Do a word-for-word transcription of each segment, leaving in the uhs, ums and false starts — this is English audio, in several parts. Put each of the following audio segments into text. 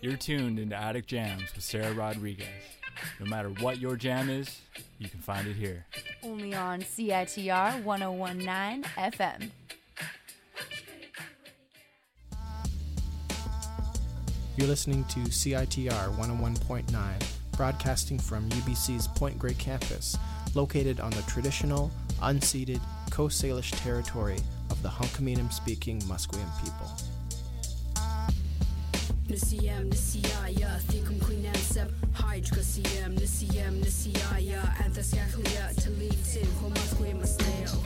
You're tuned into Attic Jams with Sarah Rodriguez. No matter what your jam is, you can find it here. Only on C I T R one oh one point nine F M. You're listening to C I T R one oh one point nine, broadcasting from U B C's Point Grey campus, located on the traditional, unceded Coast Salish territory of the Hunkaminam-speaking Musqueam people. Nisiyam nisiyaya thikum queenam sep hydra siyam nisiyam nisiyaya anthasyakhlia talitim homasque masteo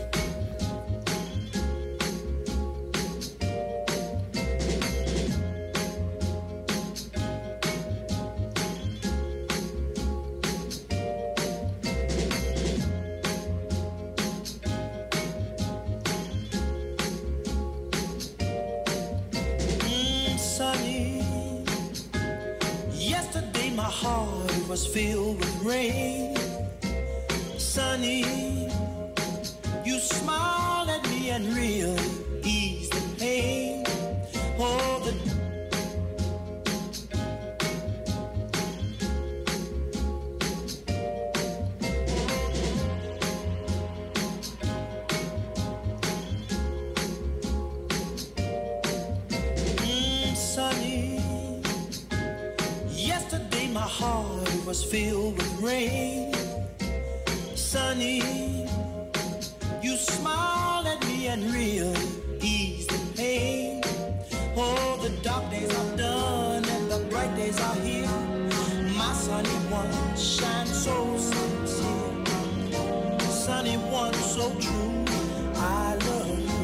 was filled with rain. Sunny, you smiled at me and really eased the pain. Oh, the mm, Sunny, yesterday my heart was filled with rain. Sunny, you smiled at me and really eased the pain. Oh, the dark days are done and the bright days are here. My sunny one shines so sincere. Sunny one so true, I love you.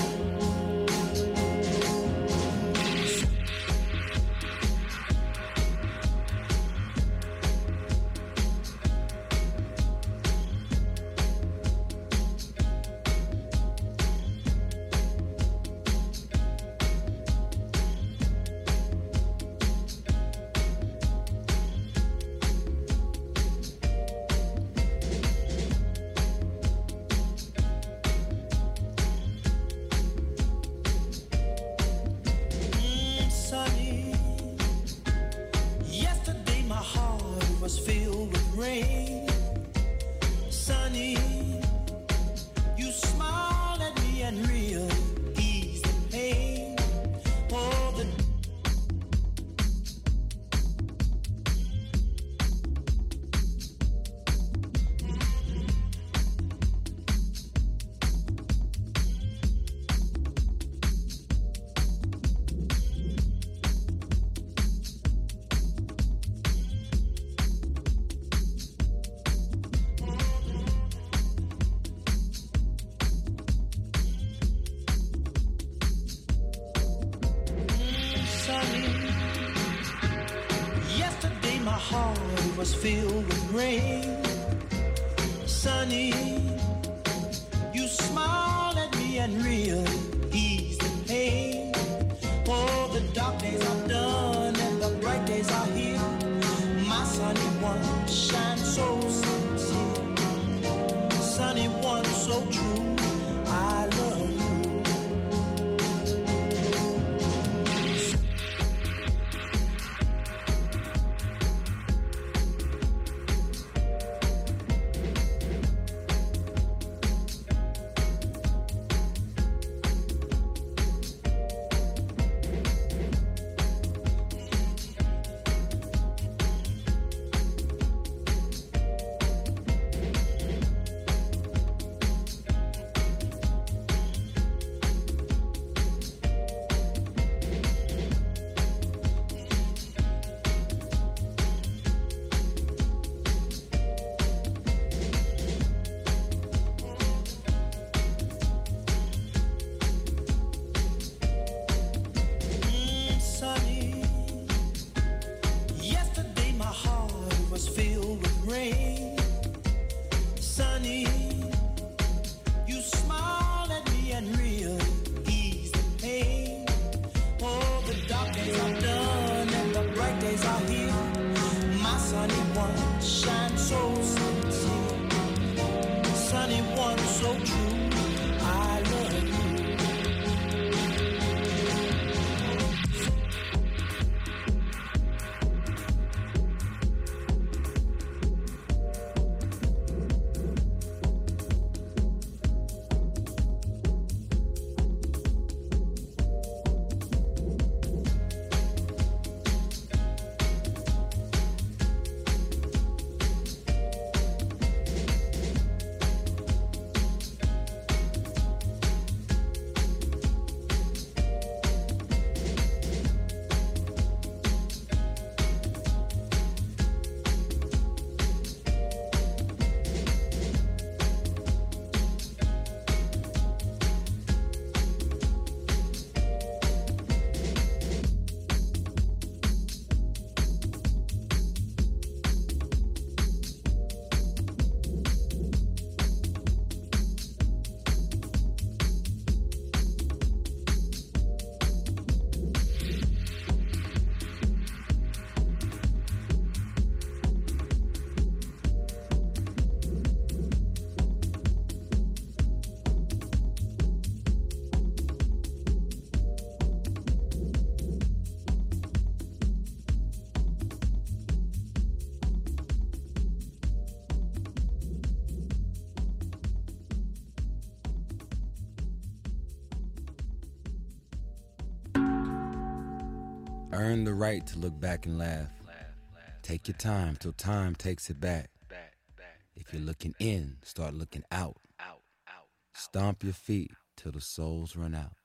Filled with rain. Sunny, you smiled at me and really eased the pain. Oh, the dark days are done and the bright days are here. My sunny one shines so sincere. Sunny one so true, I love you. earn the right to look back and laugh. Take your time till time takes it back. If you're looking in, start looking out. Stomp your feet till the souls run out.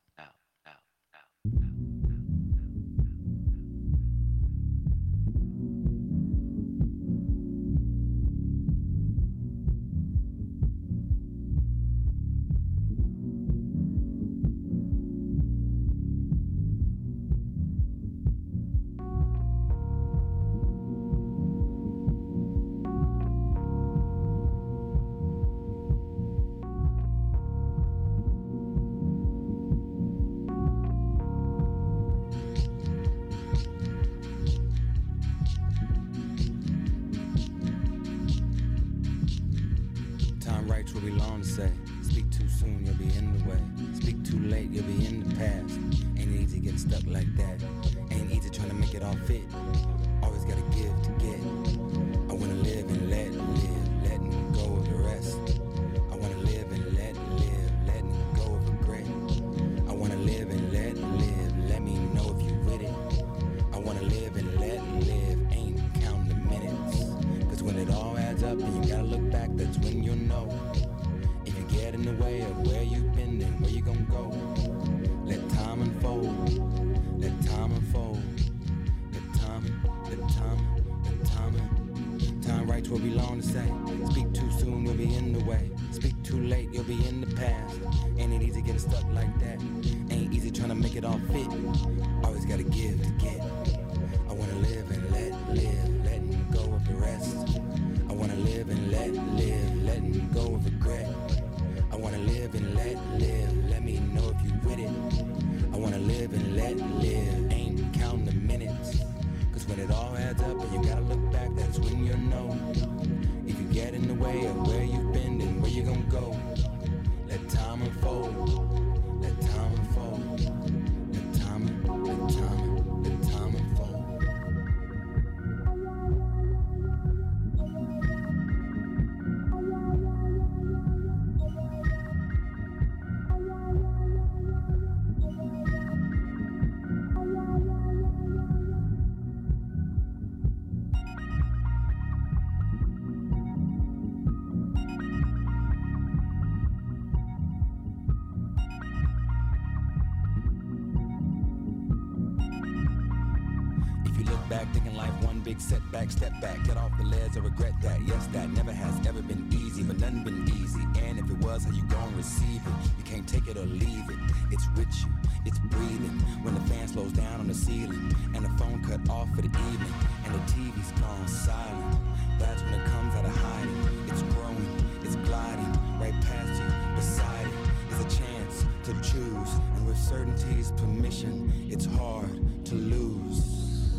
Setback, step back, get off the ledge, I regret that. Yes, that never has ever been easy, but nothing been easy. And if it was, how you gon' receive it? You can't take it or leave it. It's with you, it's breathing. When the fan slows down on the ceiling, and the phone cut off for the evening, and the T V's gone silent. That's when it comes out of hiding. It's growing, it's gliding, right past you, beside it. There's a chance to choose, and with certainty's permission, it's hard to lose.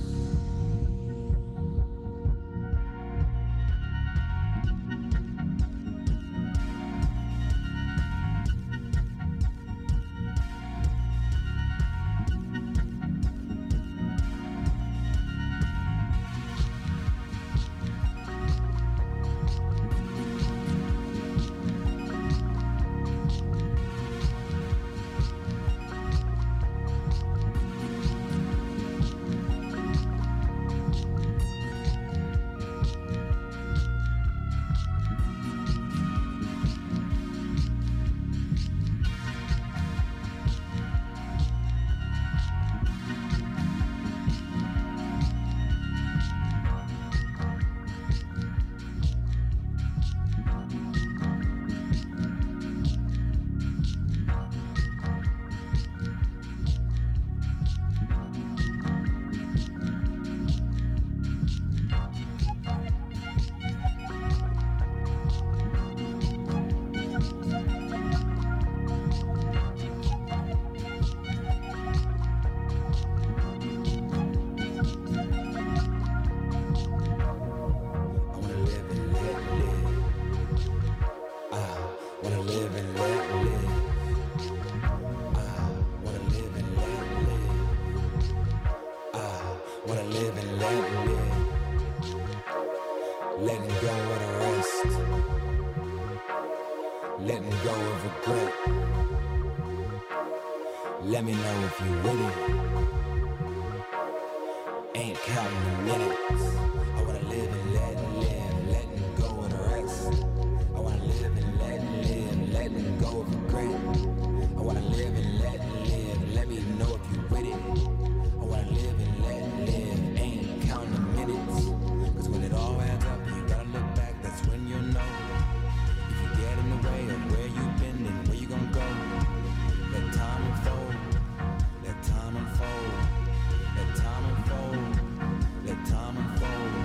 letting go of the rest, letting go of regret. Let me know if you with it. ain't counting the minutes. I wanna live and let live, letting go of the rest. I wanna live and let live, letting go of regret. I wanna live and let live, let me know if you with it. I wanna live and let live, ain't counting the minutes. Cause when it all adds up and you gotta look back, that's when you'll know. If you get in the way of where you've been and where you gonna go, let time unfold, let time unfold, let time unfold, let time unfold.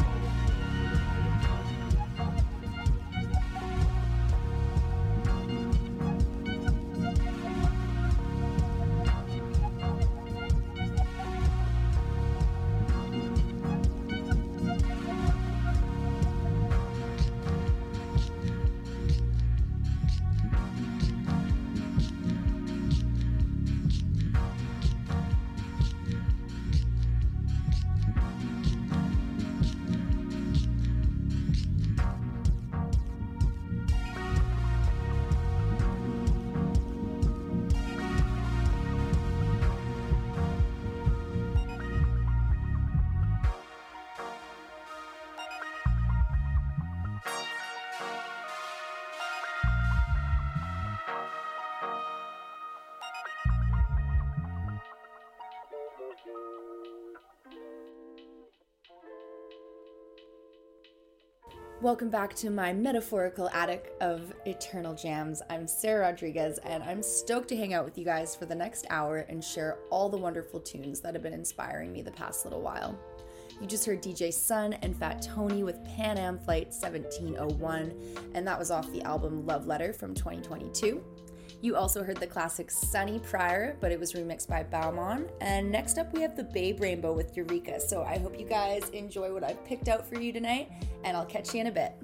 Welcome back to my metaphorical attic of eternal jams. I'm Sarah Rodriguez, and I'm stoked to hang out with you guys for the next hour and share all the wonderful tunes that have been inspiring me the past little while. You just heard D J Sun and Fat Tony with Pan Am Flight seventeen oh one, and that was off the album Love Letter from twenty twenty-two. You also heard the classic Sunny Prior, but it was remixed by Baumon. And next up we have the Babe Rainbow with Eureka. So I hope you guys enjoy what I've picked out for you tonight, and I'll catch you in a bit.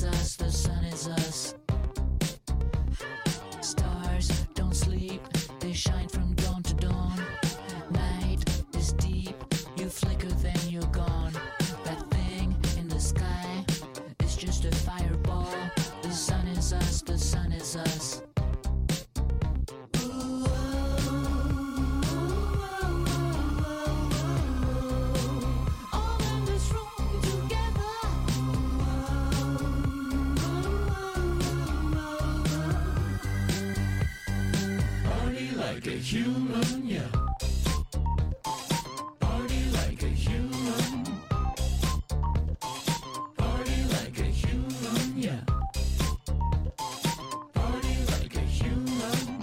us, the sun is us. Stars don't sleep, they shine from dawn to dawn. Night is deep, you flicker then you're gone. That thing in the sky is just a fireball. The sun is us, the sun is us. Like a human, yeah. Party like a human. Party like a human, yeah. Party like a human.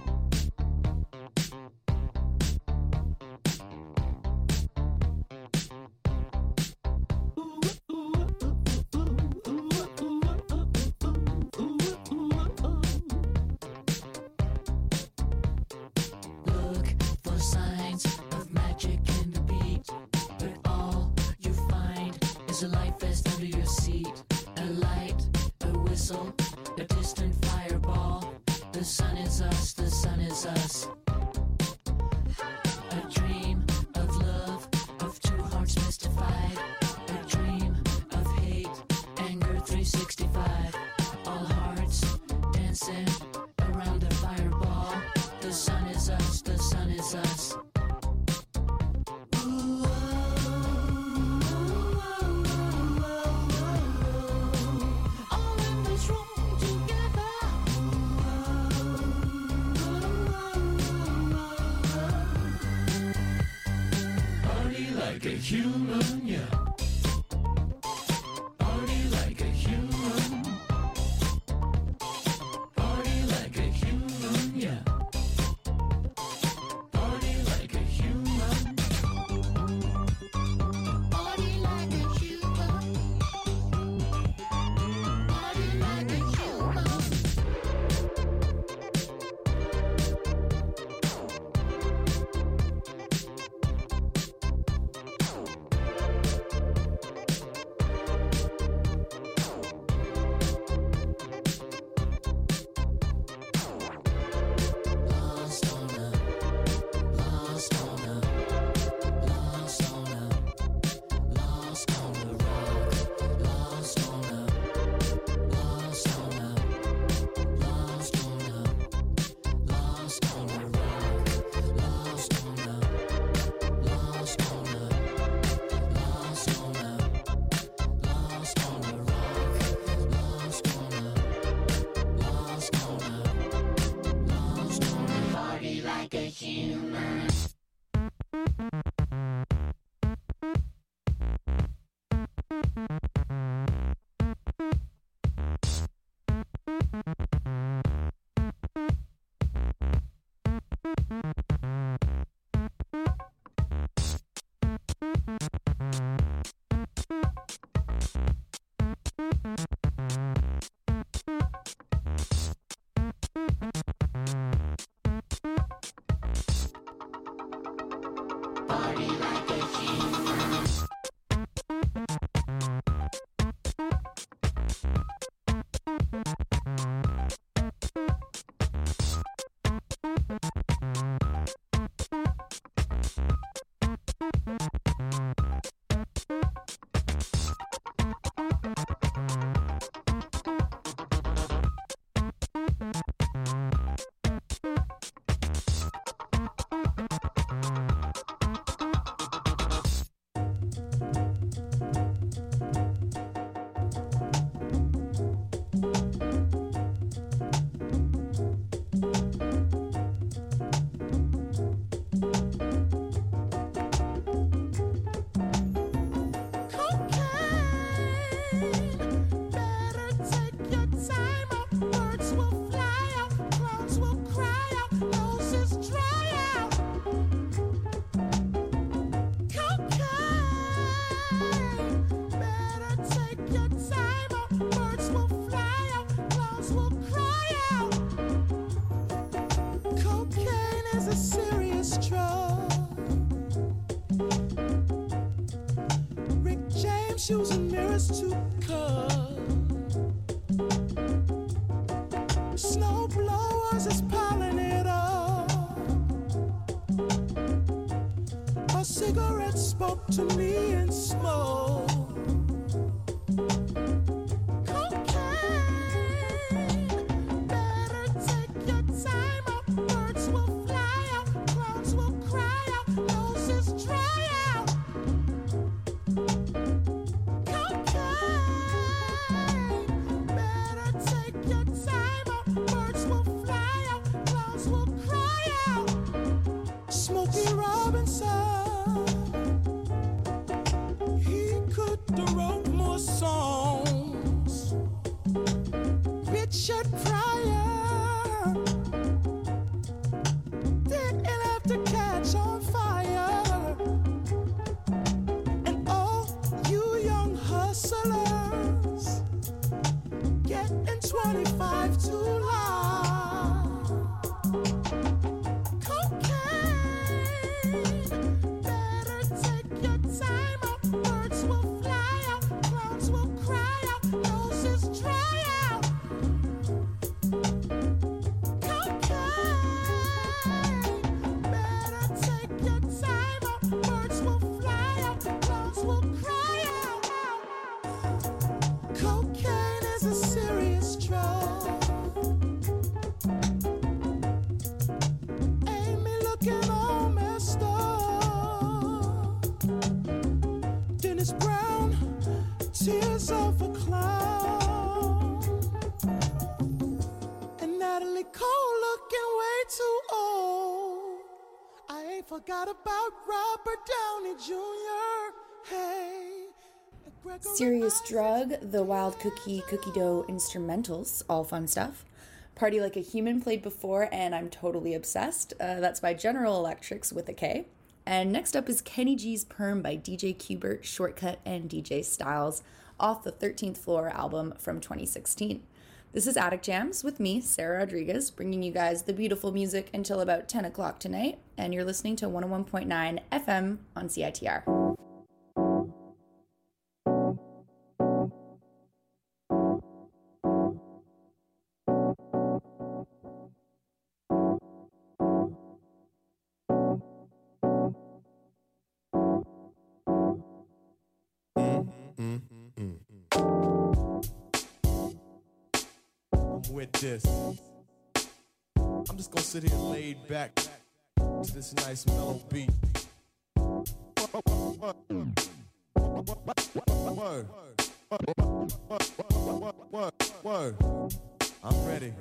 Signs of magic in the beat, but all you find is a life vest under your seat. A light, a whistle, a distant fireball. The sun is us, the sun is us. A dream of love, of two hearts mystified. A dream of hate, anger three sixty-five. All hearts dancing around the fireball. The sun is us, the sun is us. All in this room together. Party like a human, yeah. Party like a human. Party like a human, yeah. Party like a human. Party like a human. Party like a human. Lost on a, lost on a, lost on a, lost on a rock, lost on a, lost on a, lost on a, lost on a rock, lost on a, lost on a, lost on a, lost on a rock, lost on a, lost on a, lost on a party like a human. Party like a human. shoes and mirrors to cut. spoke to me in smoke. Cocaine, better take your time out. Birds will fly out, clouds will cry out, noses dry out. Cocaine, better take your time out. Birds will fly out, clouds will cry out. Smokey Robinson, he could have wrote more songs. Richard Pryor didn't have to catch on fire. And all you young hustlers getting twenty-five too long. Cocaine, better take your time out. Birds will fly out, clouds will cry out, noses dry out. Cocaine, better take your time out. Birds will fly out, clouds will cry out. Cocaine is a serious drug. Amy looking all messed up. Dennis Brown, tears of a clown. And Natalie Cole looking way too old. I ain't forgot about Robert Downey Junior Hey. and Gregory Serious Isaac. Drug, The Wild Cookie, Cookie Dough instrumentals, all fun stuff. Party Like a Human played before, and I'm totally obsessed. Uh, that's by General Electrics with a K. And next up is Kenny G's Perm by D J Qbert, Shortcut, and D J Styles off the thirteenth Floor album from twenty sixteen. This is Attic Jams with me, Sarah Rodriguez, bringing you guys the beautiful music until about ten o'clock tonight, and you're listening to one oh one point nine F M on C I T R. I'm with this. I'm just gonna sit here laid back to this nice mellow beat. Word. Word. Word. Word. I'm ready.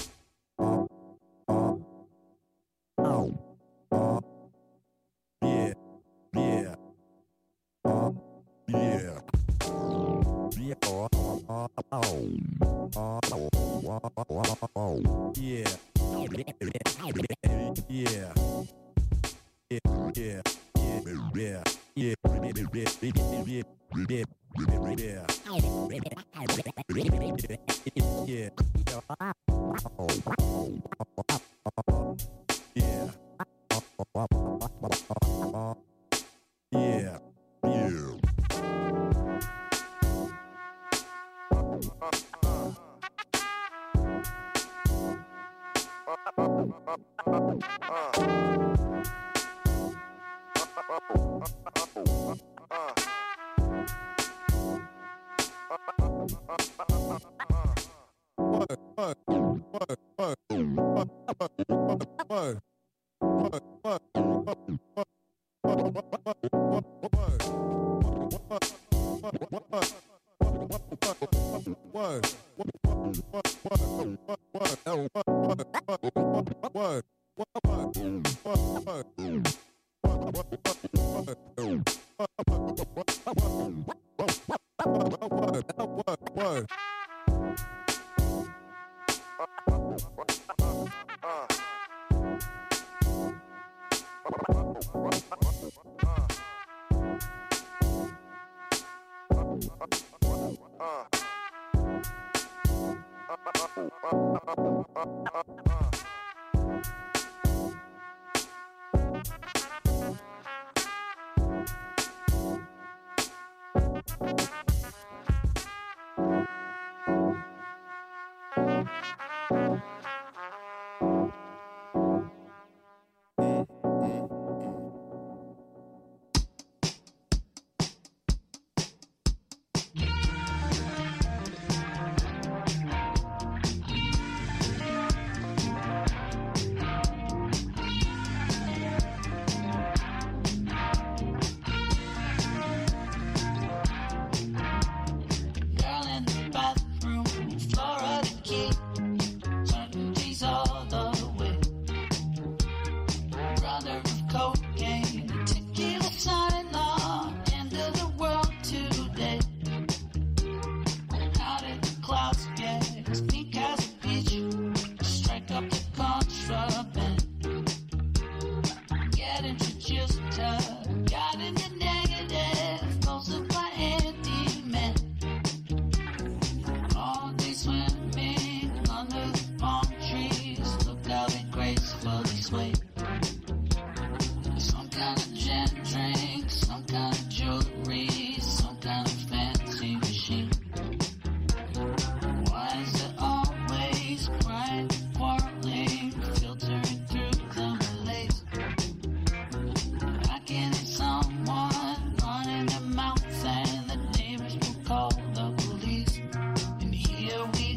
Yeah. Yeah. Yeah. Yeah. Yeah. Yeah. Yeah. Yeah. Yeah. Yeah. Yeah. Yeah.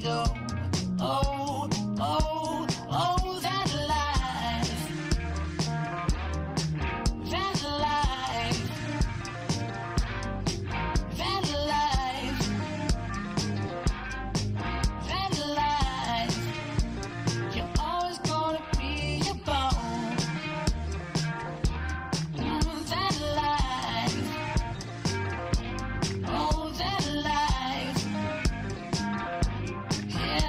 go. Oh, oh, oh, that life. That life. That life. That life. You're always gonna be your bone. Mm, that life. Oh, that life. Yeah.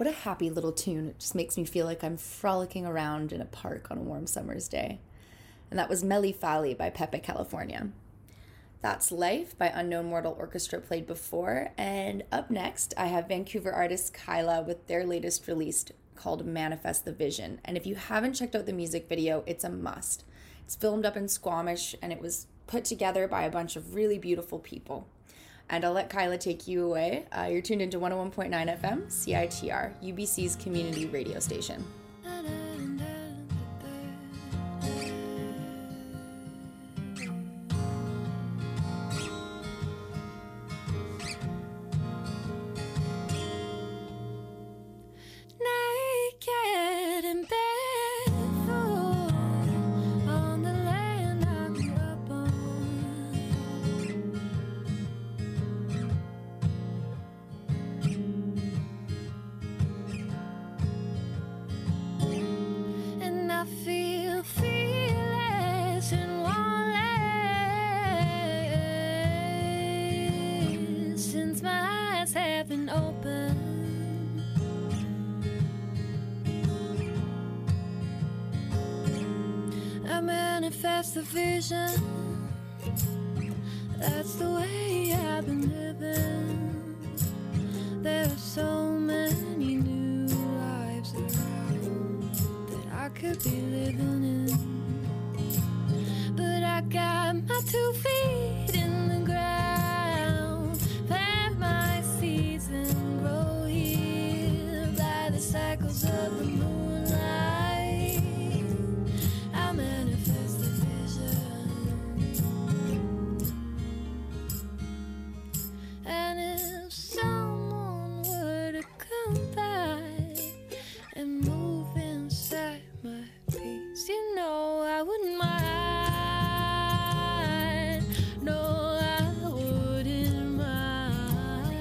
What a happy little tune. It just makes me feel like I'm frolicking around in a park on a warm summer's day. And that was Meli Fali by Pepe California. That's Life by Unknown Mortal Orchestra played before. And up next, I have Vancouver artist Kyla with their latest release called Manifest the Vision. And if you haven't checked out the music video, it's a must. It's filmed up in Squamish and it was put together by a bunch of really beautiful people. And I'll let Kyla take you away. Uh, you're tuned into one oh one point nine F M, C I T R, U B C's community radio station. Manifest the vision. That's the way I've been living. There are so many new lives around that I could be living in. But I got my two feet in the ground, plant my seeds and grow here by the cycles of the moonlight. I manifest the vision. And if someone were to come by and move inside my peace, you know I wouldn't mind. No, I wouldn't mind.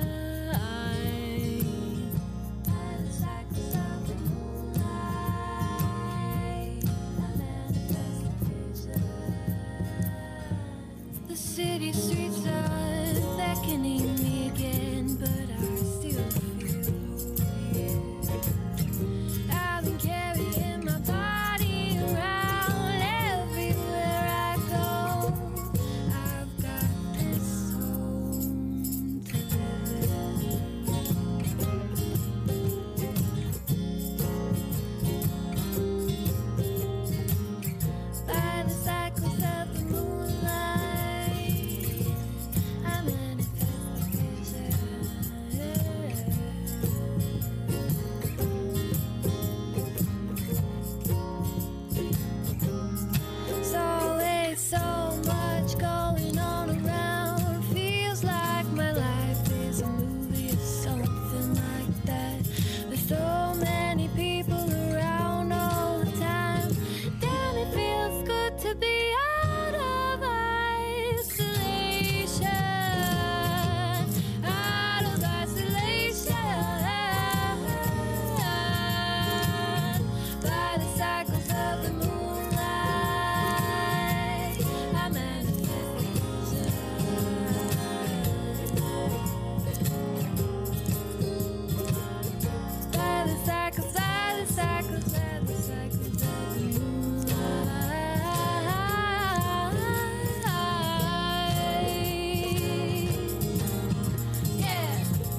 By the cycles of the moonlight, I manifest the vision. The city streets are beckoning me again, but I still feel weird. I've been carrying my body around everywhere I go. I've got this home to live in. By the cycles of the moonlight, I manifest the vision. There's always so much going on around. Feels like my life is a movie or something like that. With so many people around all the time. Damn, it feels good to be out of isolation. Out of isolation. By the cycles of the moonlight, I manifest the vision. By the cycles, by the cycles, by the cycles of the moonlight. Yeah.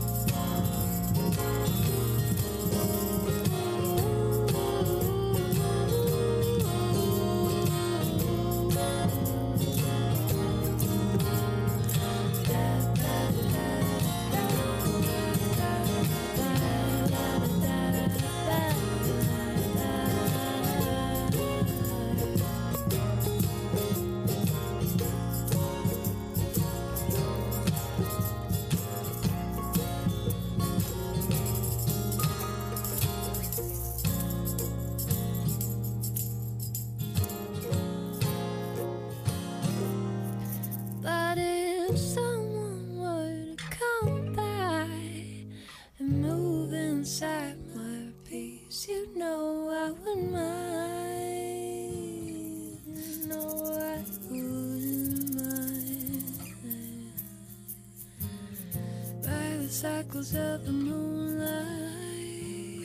But if someone were to come by and move inside my peace, you know I wouldn't mind. No, I wouldn't mind. By the cycles of the moonlight,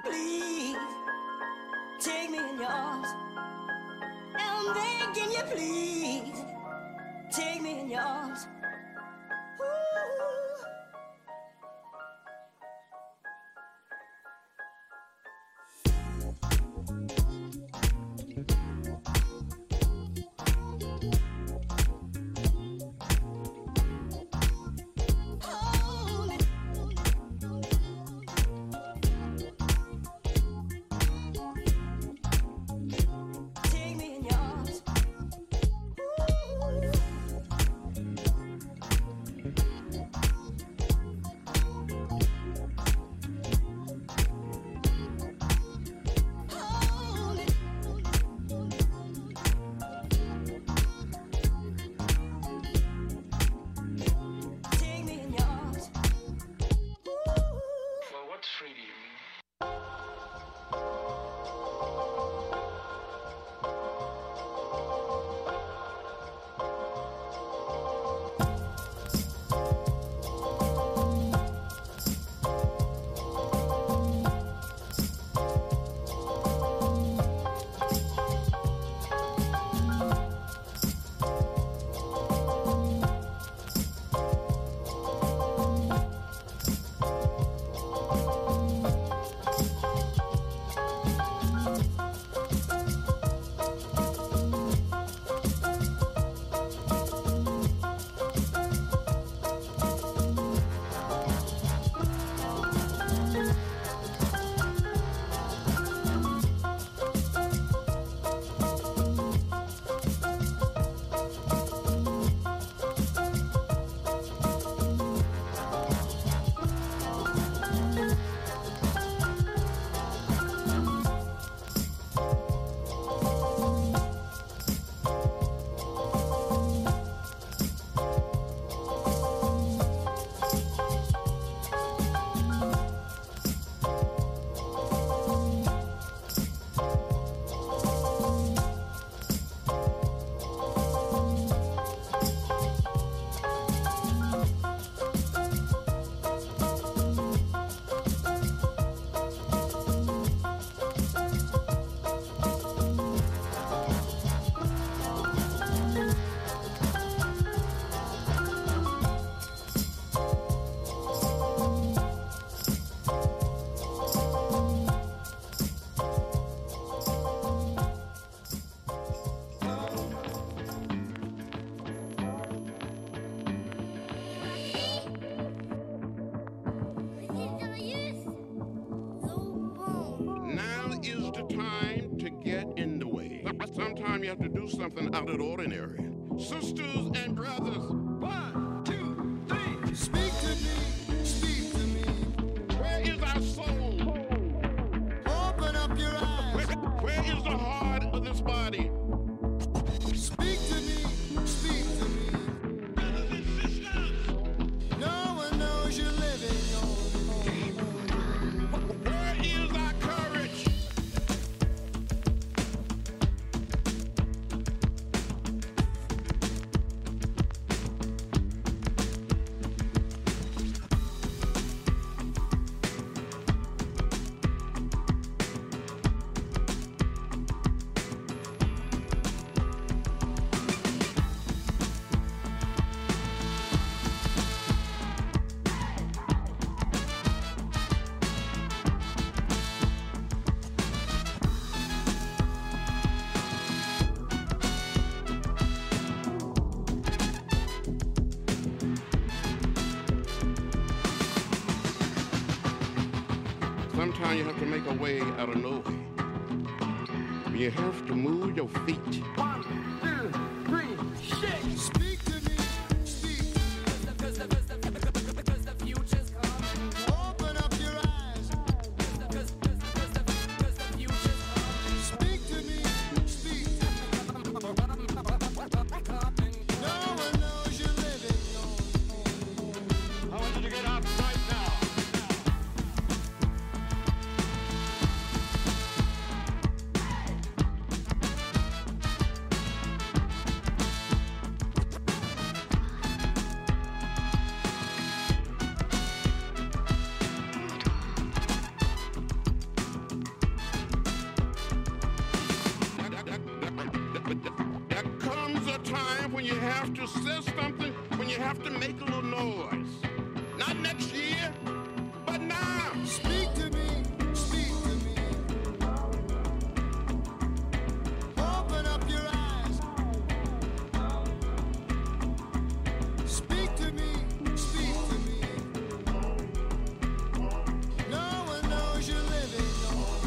please take me in your arms. I'm begging you, please take me in your arms. Ooh. Sometimes you have to do something out of the ordinary. Sisters and brothers, one, two, three. Speak to me, speak to me. Where is our soul? Open up your eyes. Where, where is the heart of this body? Speak to me, speak to me. Brothers and sisters, no one knows you're living on. Where is our courage? Sometimes you have to make a way out of no way. You have to move your feet. One, two, three, shake. Speak to me, speak to me. Cause the, cause the, cause the, cause the future's coming. Open up your eyes. Cause the, cause, cause the, cause the, cause the future's coming. Speak to me, speak to me. No one knows you're living on. I want you to get up right now. have to say something, when you have to make a little noise. Not next year, but now. Speak to me, speak to me. Open up your eyes. Speak to me, speak to me. No one knows you're living on.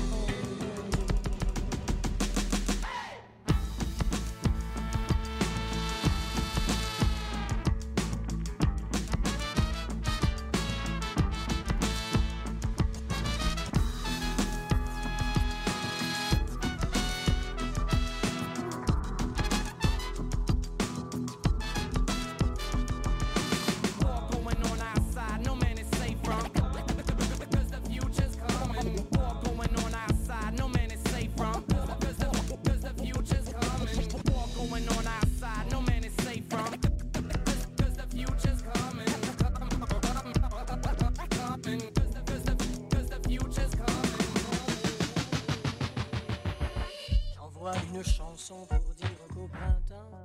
Une chanson pour dire qu'au printemps,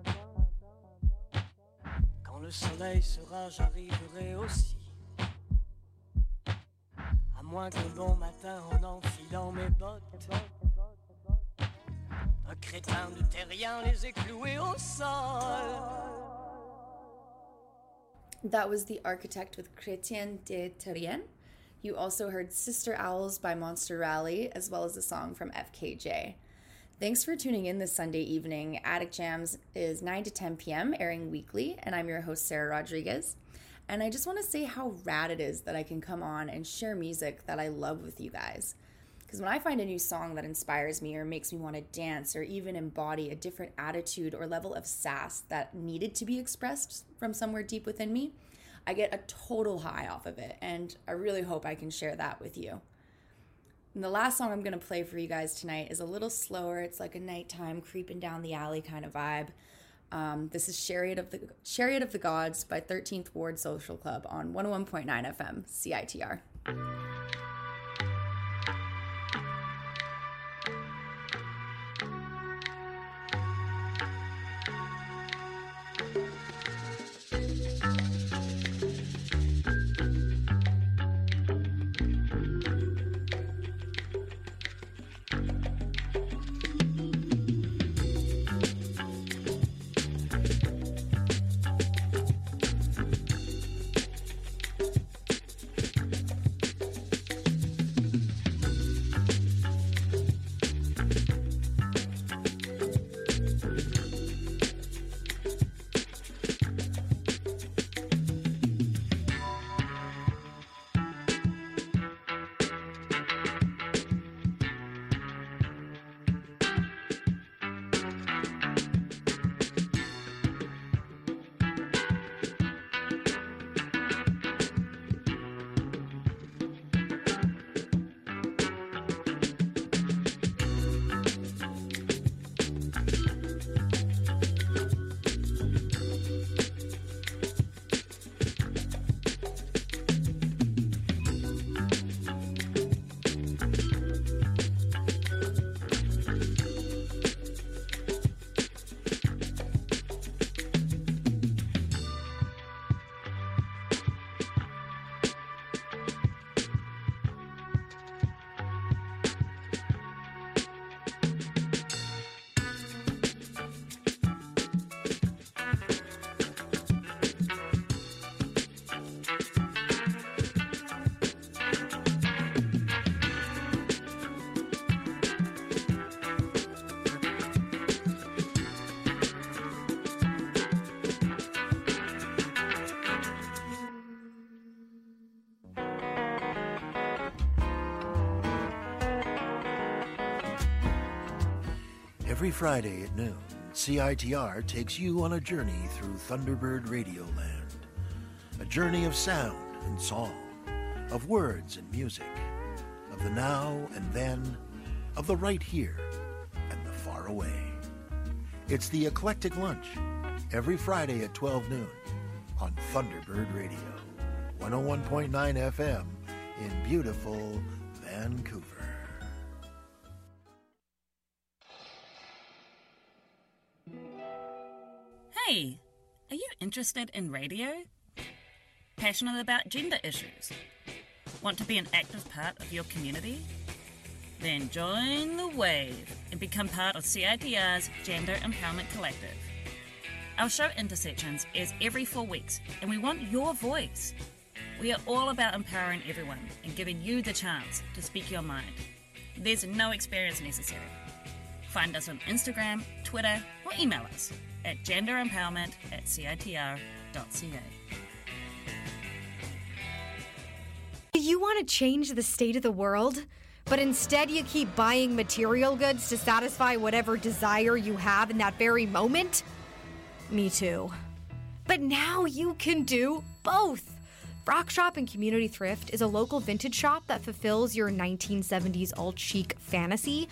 quand le soleil sera, j'arriverai aussi. À moins que bon matin, en enfilant mes bottes, un crétin de terrien les ait cloués au sol. That was The Architect with Chrétien de Terrien. You also heard Sister Owls by Monster Rally, as well as a song from F K J. Thanks for tuning in this Sunday evening. Attic Jams is nine to ten p.m., airing weekly, and I'm your host, Sarah Rodriguez. And I just want to say how rad it is that I can come on and share music that I love with you guys. Because when I find a new song that inspires me or makes me want to dance or even embody a different attitude or level of sass that needed to be expressed from somewhere deep within me, I get a total high off of it, and I really hope I can share that with you. And the last song I'm going to play for you guys tonight is a little slower. It's like a nighttime creeping down the alley kind of vibe. Um, this is Chariot of the Chariot of the Gods by thirteenth Ward Social Club on one oh one point nine F M, C I T R. Every Friday at noon, C I T R takes you on a journey through Thunderbird Radioland. A journey of sound and song, of words and music, of the now and then, of the right here and the far away. It's the Eclectic Lunch, every Friday at twelve noon on Thunderbird Radio, one oh one point nine F M in beautiful Vancouver. Hey, Are you interested in radio? Passionate about gender issues? Want to be an active part of your community? Then join the wave and become part of C I T R's Gender Empowerment Collective. Our show Intersections airs every four weeks, and we want your voice. We are all about empowering everyone and giving you the chance to speak your mind. There's no experience necessary. Find us on Instagram, Twitter, or email us at genderempowerment at C I T R dot C A. Do you want to change the state of the world? But instead you keep buying material goods to satisfy whatever desire you have in that very moment? Me too. But now you can do both. Rock Shop and Community Thrift is a local vintage shop that fulfills your nineteen seventies alt chic fantasy